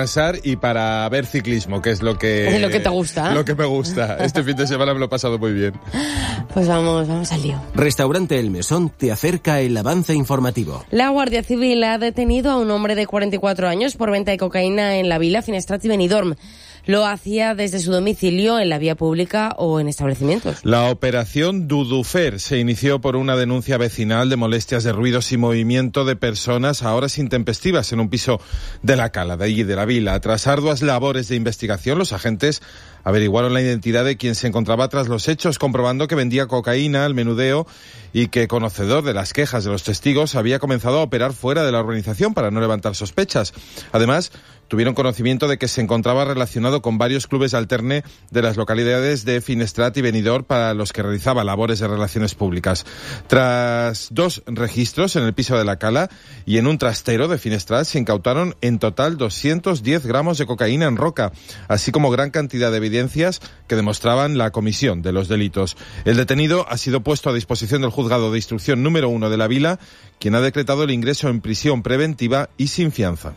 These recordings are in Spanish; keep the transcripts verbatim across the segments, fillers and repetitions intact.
descansar y para ver ciclismo, que es lo que... Es lo que te gusta. Lo que me gusta. Este fin de semana me lo he pasado muy bien. Pues vamos, vamos al lío. Restaurante El Mesón te acerca el avance informativo. La Guardia Civil ha detenido a un hombre de cuarenta y cuatro años por venta de cocaína en la Vila, Finestrat y Benidorm. Lo hacía desde su domicilio, en la vía pública o en establecimientos. La operación Dudufer se inició por una denuncia vecinal de molestias de ruidos y movimiento de personas a horas intempestivas en un piso de la Cala, de allí de la Vila. Tras arduas labores de investigación, los agentes averiguaron la identidad de quien se encontraba tras los hechos, comprobando que vendía cocaína al menudeo y que, conocedor de las quejas de los testigos, había comenzado a operar fuera de la organización para no levantar sospechas. Además, tuvieron conocimiento de que se encontraba relacionado con varios clubes alterne de las localidades de Finestrat y Benidorm para los que realizaba labores de relaciones públicas. Tras dos registros en el piso de la Cala y en un trastero de Finestrat se incautaron en total doscientos diez gramos de cocaína en roca, así como gran cantidad de evidencias que demostraban la comisión de los delitos. El detenido ha sido puesto a disposición del juzgado de instrucción número uno de la Vila, quien ha decretado el ingreso en prisión preventiva y sin fianza.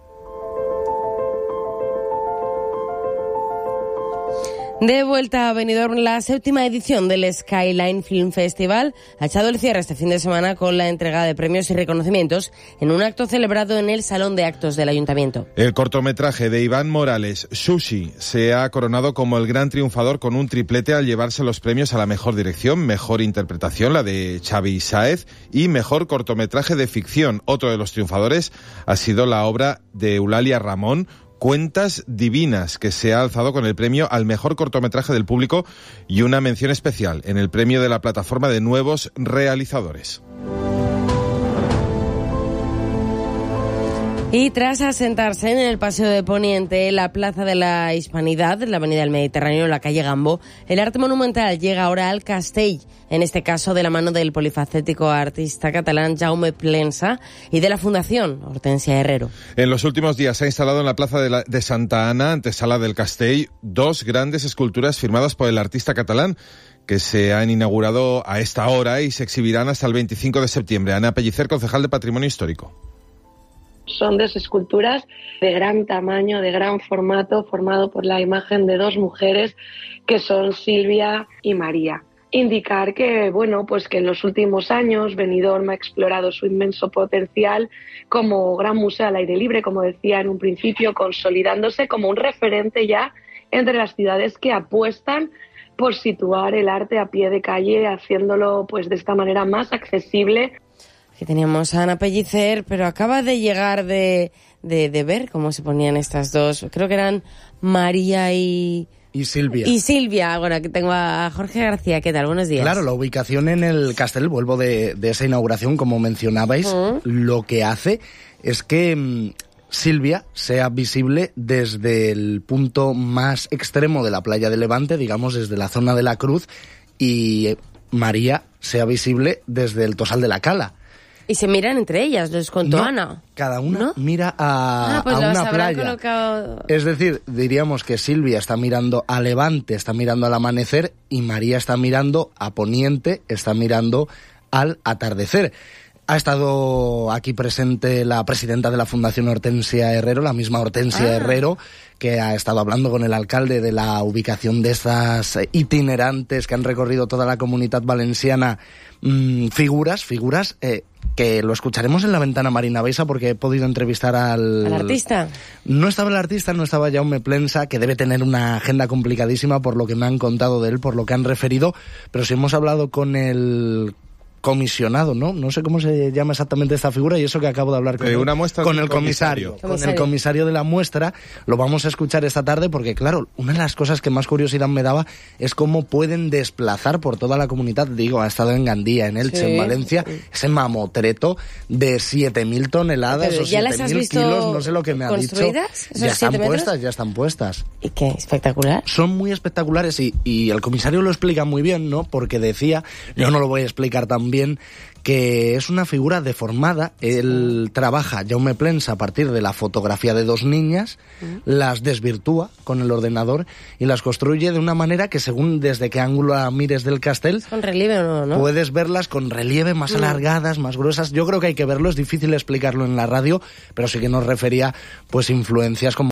De vuelta a Benidorm, la séptima edición del Skyline Film Festival ha echado el cierre este fin de semana con la entrega de premios y reconocimientos en un acto celebrado en el Salón de Actos del Ayuntamiento. El cortometraje de Iván Morales, Sushi, se ha coronado como el gran triunfador con un triplete al llevarse los premios a la mejor dirección, mejor interpretación, la de Xavi Sáez, y mejor cortometraje de ficción. Otro de los triunfadores ha sido la obra de Eulalia Ramón, Cuentas Divinas, que se ha alzado con el premio al mejor cortometraje del público y una mención especial en el premio de la plataforma de nuevos realizadores. Y tras asentarse en el Paseo de Poniente, la Plaza de la Hispanidad, la Avenida del Mediterráneo, la calle Gambo, el arte monumental llega ahora al Castell, en este caso de la mano del polifacético artista catalán Jaume Plensa y de la Fundación Hortensia Herrero. En los últimos días se ha instalado en la Plaza de, la, de Santa Ana, antesala del Castell, dos grandes esculturas firmadas por el artista catalán, que se han inaugurado a esta hora y se exhibirán hasta el veinticinco de septiembre. Ana Pellicer, concejal de Patrimonio Histórico. Son dos esculturas de gran tamaño, de gran formato, formado por la imagen de dos mujeres que son Silvia y María. Indicar que, bueno, pues que en los últimos años Benidorm ha explorado su inmenso potencial como gran museo al aire libre, como decía en un principio, consolidándose como un referente ya entre las ciudades que apuestan por situar el arte a pie de calle, haciéndolo pues de esta manera más accesible. Aquí teníamos a Ana Pellicer, pero acaba de llegar de, de, de ver cómo se ponían estas dos. Creo que eran María y... Y Silvia. Y Silvia. Bueno, aquí tengo a Jorge García. ¿Qué tal? Buenos días. Claro, la ubicación en el Castell, vuelvo de, de esa inauguración, como mencionabais, uh-huh. Lo que hace es que mmm, Silvia sea visible desde el punto más extremo de la playa de Levante, digamos desde la zona de la Cruz, y María sea visible desde el Tosal de la Cala. Y se miran entre ellas, les contó no, Ana. Cada una ¿no? mira a, ah, pues a una playa. Colocado... Es decir, diríamos que Silvia está mirando a Levante, está mirando al amanecer, y María está mirando a Poniente, está mirando al atardecer. Ha estado aquí presente la presidenta de la Fundación Hortensia Herrero, la misma Hortensia ah. Herrero, que ha estado hablando con el alcalde de la ubicación de estas itinerantes que han recorrido toda la Comunitat Valenciana. Mmm, figuras, figuras eh, que lo escucharemos en La Ventana Marina Baixa, porque he podido entrevistar al... ¿Al artista? No estaba el artista, no estaba Jaume Plensa, que debe tener una agenda complicadísima por lo que me han contado de él, por lo que han referido, pero si hemos hablado con el... comisionado, ¿no? No sé cómo se llama exactamente esta figura, y eso que acabo de hablar con, eh, el, una muestra con el comisario, comisario. Con el comisario de la muestra. Lo vamos a escuchar esta tarde porque, claro, una de las cosas que más curiosidad me daba es cómo pueden desplazar por toda la comunidad. Digo, ha estado en Gandía, en Elche, sí. en Valencia, ese mamotreto de siete mil toneladas Pero o siete mil kilos, no sé lo que me ha dicho. Ya están puestas, ya están puestas. ¿Y qué? ¿Espectacular? Son muy espectaculares y, y el comisario lo explica muy bien, ¿no? Porque decía, yo no lo voy a explicar tan bien, que es una figura deformada. Él sí. trabaja, Jaume Plensa, a partir de la fotografía de dos niñas, uh-huh. las desvirtúa con el ordenador y las construye de una manera que, según desde qué ángulo la mires del Castell, con relieve o no, ¿no? puedes verlas con relieve, más uh-huh. alargadas, más gruesas. Yo creo que hay que verlo, es difícil explicarlo en la radio, pero sí que nos refería pues influencias como